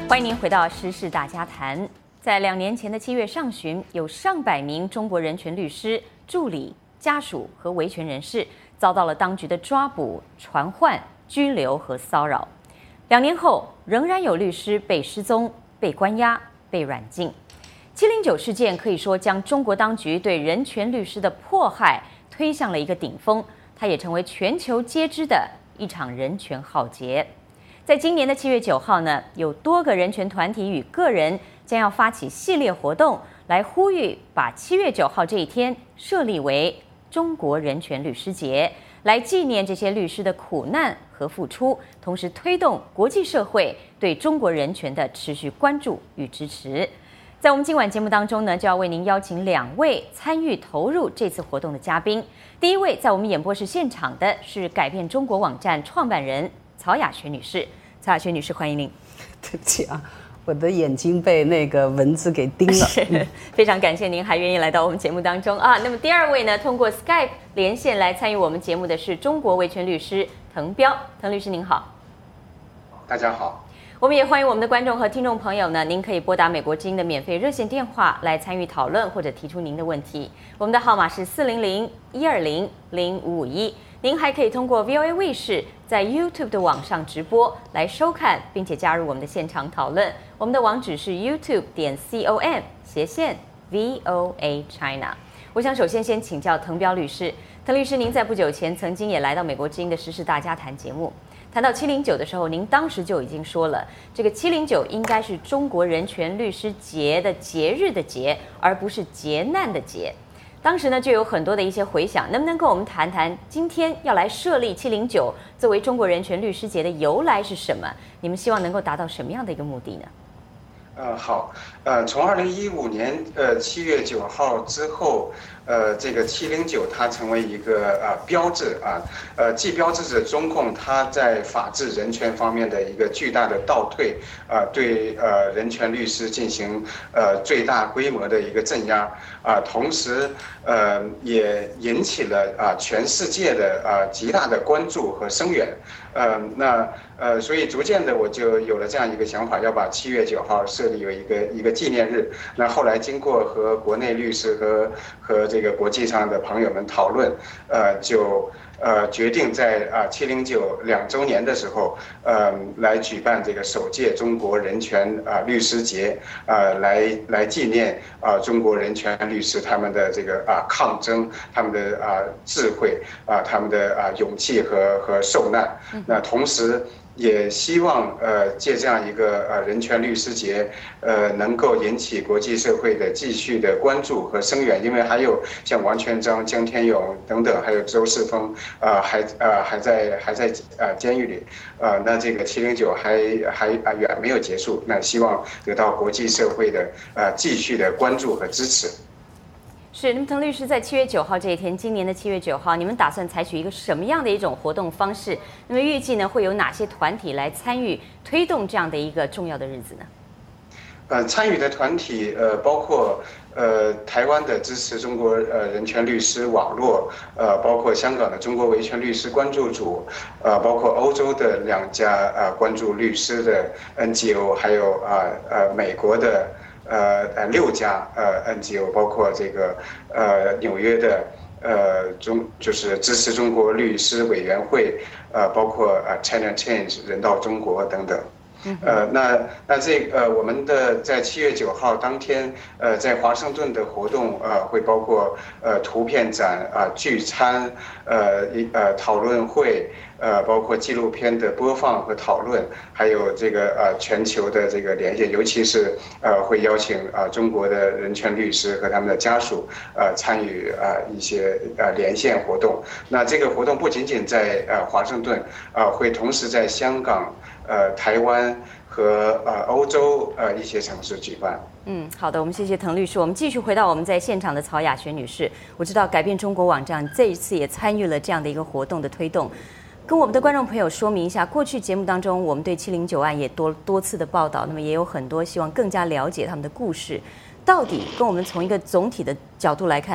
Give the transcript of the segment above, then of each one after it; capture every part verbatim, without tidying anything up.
欢迎您回到时事大家谈。在两年前的七月上旬，有上百名中国人权律师、助理、家属和维权人士遭到了当局的抓捕、传唤、拘留和骚扰。两年后，仍然有律师被失踪、被关押、被软禁。七零九事件可以说将中国当局对人权律师的迫害推向了一个顶峰，它也成为全球皆知的一场人权浩劫。在今年的七月九号呢，有多个人权团体与个人将要发起系列活动，来呼吁把七月九号这一天设立为中国人权律师节，来纪念这些律师的苦难和付出，同时推动国际社会对中国人权的持续关注与支持。在我们今晚节目当中呢，就要为您邀请两位参与投入这次活动的嘉宾。第一位在我们演播室现场的是改变中国网站创办人曹雅学女士。曹雅学女士，欢迎您。 对不起啊，我的眼睛被那个蚊子给叮了。 是，非常感谢您还愿意来到我们节目当中啊。那么第二位呢，通过 Skype 连线来参与我们节目的是中国维权律师滕彪。滕律师您好。 大家好。 我们也欢迎我们的观众和听众朋友呢，您可以拨打美国之音的免费热线电话来参与讨论或者提出您的问题。我们的号码是四零零一二零零五五一。您还可以通过 V O A 卫视在 YouTube 的网上直播来收看，并且加入我们的现场讨论。我们的网址是 YouTube 点 com 斜线 V O A China。我想首先先请教滕彪律师，滕律师，您在不久前曾经也来到美国之音的时事大家谈节目。谈到七零九的时候，您当时就已经说了，这个七零九应该是中国人权律师节的节日的节，而不是劫难的劫。当时呢，就有很多的一些回响，能不能跟我们谈谈今天要来设立七零九作为中国人权律师节的由来是什么？你们希望能够达到什么样的一个目的呢？ 呃，好，呃，从二零一五年呃七月九号之后，呃，这个七零九它成为一个呃标志啊，呃，既标志着中共它在法治人权方面的一个巨大的倒退，啊、呃，对呃人权律师进行呃最大规模的一个镇压，啊、呃，同时呃也引起了啊、呃、全世界的啊、呃、极大的关注和声援，呃，那呃，所以逐渐的我就有了这样一个想法，要把七月九号设立为一个一个纪念日。那后来经过和国内律师和和这个国际上的朋友们讨论，呃，就呃决定在啊七零九两周年的时候，呃，来举办这个首届中国人权啊、呃、律师节，啊、呃，来来纪念啊、呃、中国人权律师他们的这个啊、呃、抗争，他们的啊、呃、智慧啊、呃、他们的啊、呃、勇气和和受难。那同时也希望呃借这样一个呃人权律师节，呃能够引起国际社会的继续的关注和声援，因为还有像王全璋、江天勇等等，还有周世峰，呃还呃还在还在呃监狱里，呃那这个七零九还还啊远没有结束，那希望得到国际社会的呃继续的关注和支持。 是，那么滕律师在七月九号这一天，今年的七月九号，你们打算采取一个什么样的一种活动方式？那么预计呢会有哪些团体来参与推动这样的一个重要的日子呢？ 呃，参与的团体呃包括呃台湾的支持中国呃人权律师网络，呃包括香港的中国维权律师关注组，呃包括欧洲的两家呃关注律师的 N G O， 还有啊 呃, 呃美国的。呃呃六家呃 N G O， 包括这个呃纽约的呃中就是支持中国律师委员会，呃包括呃 China Change 人道中国等等。呃，那那这呃，我们的在七月九号当天，呃，在华盛顿的活动，呃，会包括呃图片展啊、呃、聚餐，呃一呃讨论会，呃，包括纪录片的播放和讨论，还有这个呃全球的这个连线，尤其是呃会邀请啊、呃、中国的人权律师和他们的家属呃参与啊、呃、一些呃连线活动。那这个活动不仅仅在呃华盛顿，啊、呃，会同时在香港。呃，台湾和呃欧洲呃一些城市举办。 嗯，好的，我们谢谢滕律师。我们继续回到我们在现场的曹雅学女士。我知道改变中国网站这一次也参与了这样的一个活动的推动，跟我们的观众朋友说明一下，过去节目当中我们对七零九案也多多次的报道，那么也有很多希望更加了解他们的故事。到底跟我们从一个总体的角度来看，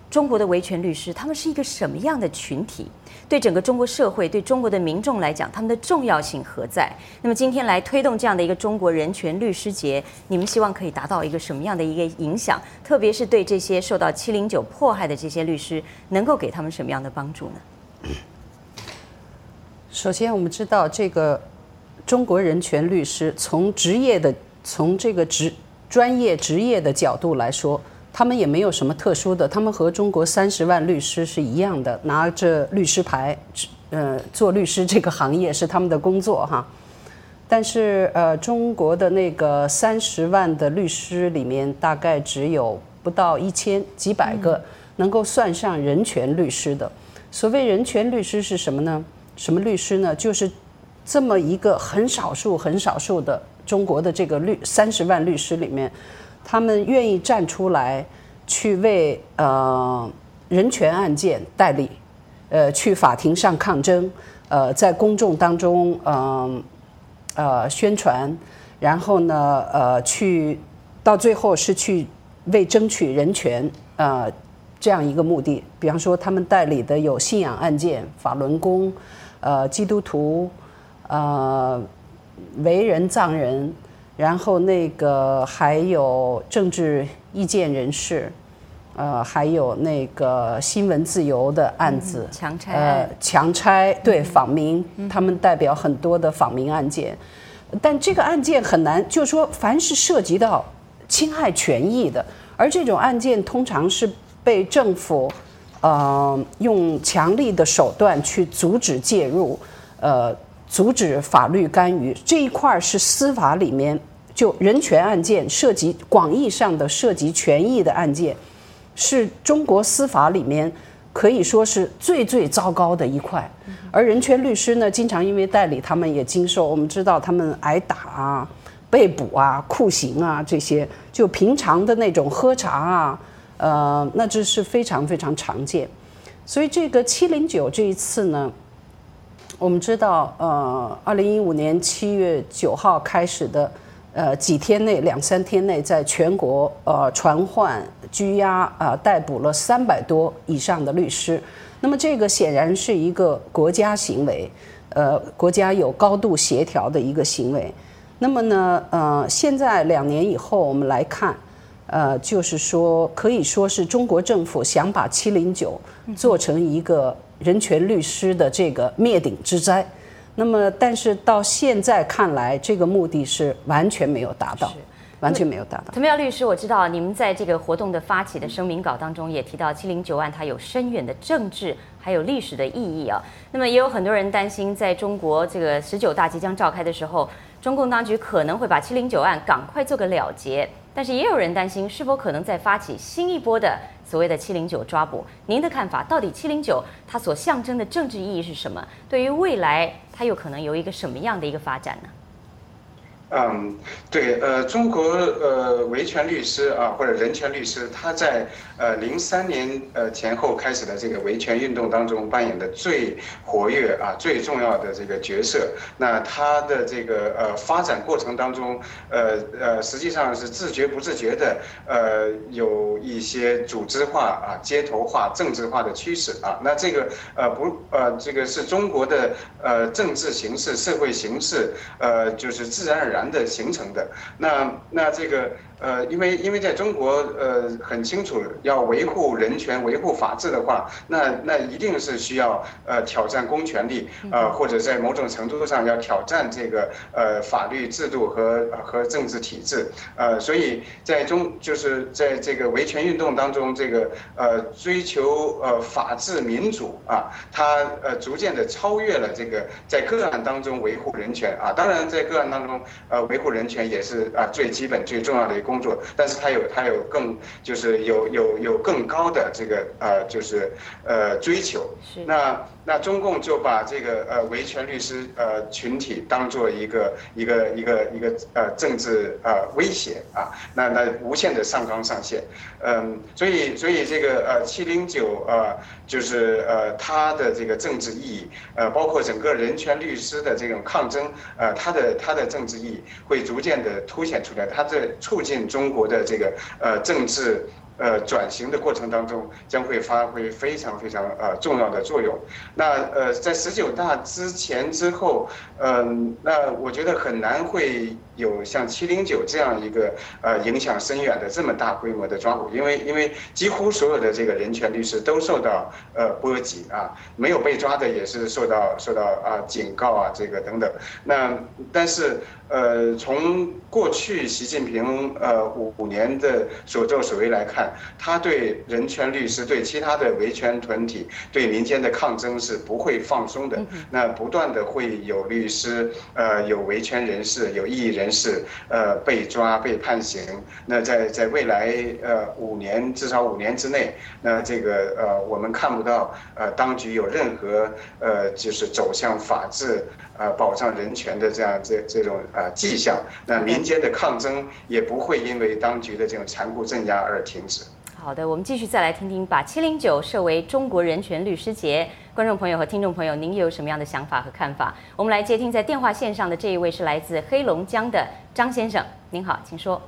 中国的维权律师他们是一个什么样的群体？对整个中国社会、对中国的民众来讲，他们的重要性何在？那么今天来推动这样的一个中国人权律师节，你们希望可以达到一个什么样的一个影响？特别是对这些受到七零九迫害的这些律师，能够给他们什么样的帮助呢？ 首先，我们知道这个中国人权律师从职业的、从这个职专业职业的角度来说，他们也没有什么特殊的，他们和中国三十万律师是一样的，拿着律师牌，呃，做律师这个行业是他们的工作哈。但是呃，中国的那个三十万的律师里面，大概只有不到一千几百个能够算上人权律师的。所谓人权律师是什么呢？什么律师呢？就是这么一个很少数、很少数的中国的这个律三十万律师里面。他们愿意站出来，去为呃人权案件代理，呃，去法庭上抗争，呃，在公众当中，嗯 呃, 呃宣传，然后呢，呃，去到最后是去为争取人权，呃，这样一个目的。比方说，他们代理的有信仰案件、法轮功，呃，基督徒，呃，为人藏人。然后那个还有政治意见人士，呃，还有那个新闻自由的案子， 嗯、强拆呃，强拆对访民，嗯、他们代表很多的访民案件，但这个案件很难，就是说，凡是涉及到侵害权益的，而这种案件通常是被政府，呃，用强力的手段去阻止介入，呃。阻止法律干预这一块是司法里面就人权案件涉及广义上的涉及权益的案件，是中国司法里面可以说是最最糟糕的一块。而人权律师呢，经常因为代理，他们也经受我们知道他们挨打啊、被捕啊、酷刑啊这些，就平常的那种喝茶啊，呃，那这是非常非常常见。所以这个七零九这一次呢。我们知道，呃，二零一五年七月九号开始的，呃，几天内两三天内，在全国呃传唤、拘押啊、呃、逮捕了三百多以上的律师。那么这个显然是一个国家行为，呃，国家有高度协调的一个行为。那么呢，呃，现在两年以后我们来看，呃，就是说可以说是中国政府想把七零九做成一个。人权律师的这个灭顶之灾，那么但是到现在看来，这个目的是完全没有达到，完全没有达到。 滕妙律师，我知道你们在这个活动的发起的声明稿当中也提到七零九案它有深远的政治还有历史的意义啊。那么也有很多人担心，在中国这个十九大即将召开的时候，中共当局可能会把七零九案赶快做个了结。但是也有人担心，是否可能再发起新一波的所谓的七零九抓捕？您的看法，到底七零九它所象征的政治意义是什么？对于未来，它有可能有一个什么样的一个发展呢？ 嗯，对，呃，中国呃维权律师啊，或者人权律师，他在呃零三年呃前后开始的这个维权运动当中扮演的最活跃啊、最重要的这个角色。那他的这个呃发展过程当中，呃呃，实际上是自觉不自觉的，呃，有一些组织化啊、街头化、政治化的趋势啊。那这个呃不呃这个是中国的呃政治形势、社会形势，呃，就是自然而然的形成的。那那这个呃，因为因为在中国呃很清楚，要维护人权、维护法治的话，那那一定是需要呃挑战公权力，呃或者在某种程度上要挑战这个呃法律制度和和政治体制。呃，所以在中就是在这个维权运动当中，这个呃追求呃法治民主啊，它呃逐渐的超越了这个在个案当中维护人权啊。当然在个案当中。呃，维护人权也是啊最基本、最重要的一个工作，但是它有它有更就是有有有更高的这个呃就是呃追求。那那中共就把这个呃维权律师呃群体当做一个一个一个一个呃政治呃威胁啊，那那无限的上纲上线，嗯，所以所以这个呃七零九呃就是呃它的这个政治意义，呃包括整个人权律师的这种抗争，呃它的它的政治意义会逐渐的凸显出来，它在促进中国的这个呃政治呃转型的过程当中将会发挥非常非常呃重要的作用。那呃在十九大之前之后，嗯、呃，那我觉得很难会有像七零九这样一个呃影响深远的这么大规模的抓捕，因为因为几乎所有的这个人权律师都受到呃波及啊，没有被抓的也是受到受到啊警告啊这个等等。那但是呃从过去习近平呃五五年的所作所为来看，他对人权律师、对其他的维权团体、对民间的抗争是不会放松的。那不断的会有律师、呃有维权人士、有异议人士呃被抓、被判刑。那在在未来呃五年至少五年之内，那这个呃我们看不到呃当局有任何呃就是走向法治、呃保障人权的这样这这种呃迹象。那民间的抗争也不会因为当局的这种残酷镇压而停止。 好的，我们继续再来听听，把七零九设为中国人权律师节，观众朋友和听众朋友，您有什么样的想法和看法？我们来接听在电话线上的这一位是来自黑龙江的张先生，您好，请说。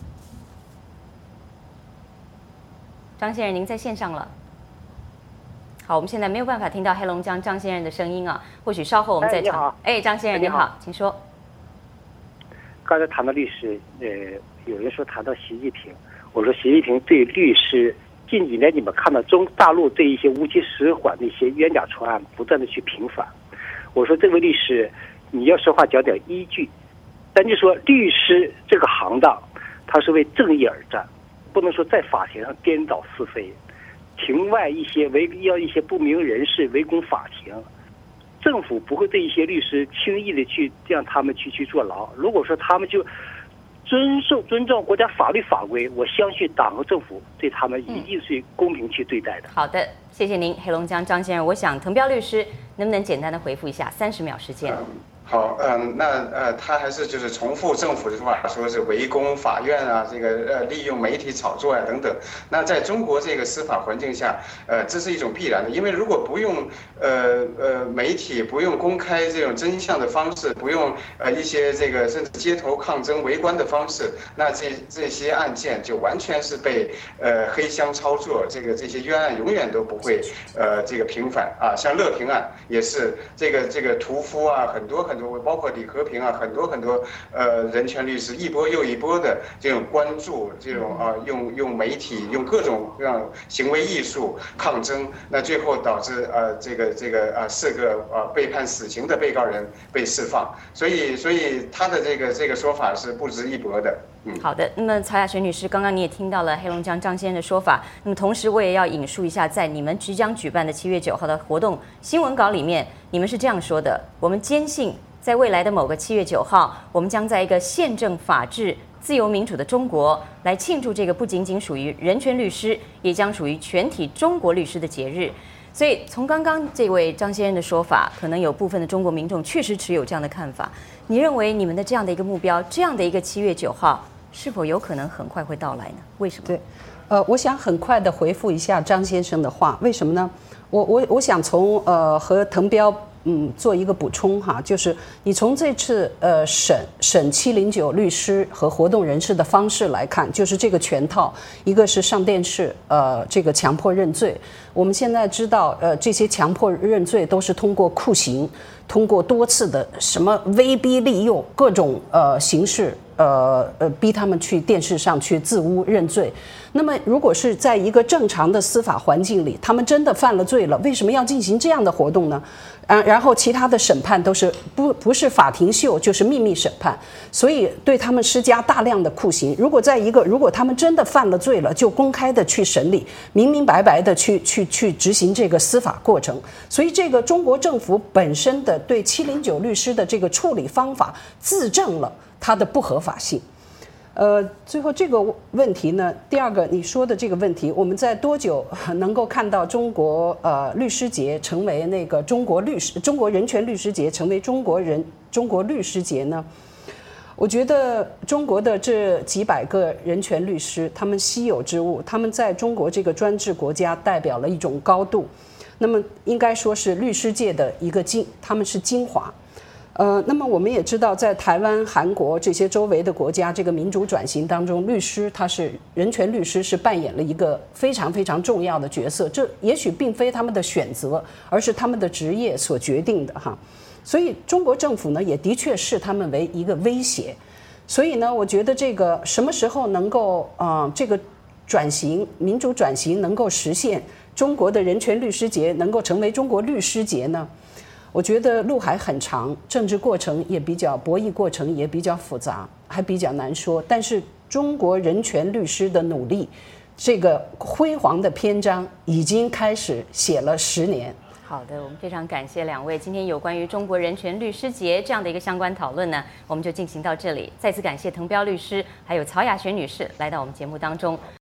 张先生，您在线上了。好，我们现在没有办法听到黑龙江张先生的声音啊，或许稍后我们再讲。哎，张先生您好，请说。 刚才谈到律师，呃，有人说谈到习近平。我说，习近平对律师近几年你们看到中大陆对一些无期使缓的一些冤假错案不断的去平反。我说，这位律师，你要说话讲点依据。咱就说律师这个行当，他是为正义而战，不能说在法庭上颠倒是非。庭外一些围要一些不明人士围攻法庭，政府不会对一些律师轻易的去让他们去去坐牢。如果说他们就遵守尊重国家法律法规，我相信党和政府对他们一定是公平去对待的。 嗯、好的，谢谢您，黑龙江张先生。我想滕彪律师能不能简单的回复一下？三十秒时间。 嗯好，嗯，那呃，他还是就是重复政府的说法，说是围攻法院啊，这个呃，利用媒体炒作啊等等。那在中国这个司法环境下，呃，这是一种必然的，因为如果不用呃呃媒体，不用公开这种真相的方式，不用呃一些这个甚至街头抗争围观的方式，那这这些案件就完全是被呃黑箱操作，这个这些冤案永远都不会呃这个平反啊。像乐平案也是这个这个屠夫啊，很多很。包括李和平啊，很多很多呃人权律师一波又一波的这种关注，这种啊用用媒体用各种各样行为艺术抗争，那最后导致呃这个这个啊四个呃被判死刑的被告人被释放，所以所以他的这个这个说法是不值一驳的。嗯， 好的。那么曹雅璇女士，刚刚你也听到了黑龙江张先生的说法，那么同时我也要引述一下，在你们即将举办的七月九号的活动新闻稿里面，你们是这样说的：我们坚信。在未来的某个七月九号，我们将在一个宪政、法治、自由民主的中国来庆祝这个不仅仅属于人权律师，也将属于全体中国律师的节日。所以，从刚刚这位张先生的说法，可能有部分的中国民众确实持有这样的看法。你认为你们的这样的一个目标，这样的一个七月九号，是否有可能很快会到来呢？为什么？ 对，呃，我想很快的回复一下张先生的话，为什么呢？我我我想从呃和滕彪。嗯，做一个补充哈，就是你从这次呃审审七零九律师和活动人士的方式来看，就是这个全套，一个是上电视，呃，这个强迫认罪。我们现在知道，呃，这些强迫认罪都是通过酷刑，通过多次的什么威逼利诱各种呃形式。呃呃，逼他们去电视上去自污认罪。那么，如果是在一个正常的司法环境里，他们真的犯了罪了，为什么要进行这样的活动呢？啊，然后其他的审判都是不不是法庭秀，就是秘密审判，所以对他们施加大量的酷刑。如果在一个，如果他们真的犯了罪了，就公开的去审理，明明白白的去去去执行这个司法过程。所以，这个中国政府本身的对七零九律师的这个处理方法，自证了它的不合法性。呃，最后这个问题呢，第二个你说的这个问题，我们在多久能够看到中国呃律师节成为那个中国律师中国人权律师节成为中国人中国律师节呢？我觉得中国的这几百个人权律师，他们稀有之物，他们在中国这个专制国家代表了一种高度，那么应该说是律师界的一个精，他们是精华。 呃，那么我们也知道，在台湾、韩国这些周围的国家，这个民主转型当中，律师他是人权律师是扮演了一个非常非常重要的角色。这也许并非他们的选择，而是他们的职业所决定的哈。所以中国政府呢，也的确视他们为一个威胁。所以呢，我觉得这个什么时候能够啊、呃，这个转型民主转型能够实现，中国的人权律师节能够成为中国律师节呢？我觉得路还很长，政治过程也比较博弈，过程也比较复杂，还比较难说。但是中国人权律师的努力，这个辉煌的篇章已经开始写了十年。 好的，我们非常感谢两位。今天有关于中国人权律师节这样的一个相关讨论呢，我们就进行到这里。再次感谢滕彪律师还有曹雅璇女士来到我们节目当中。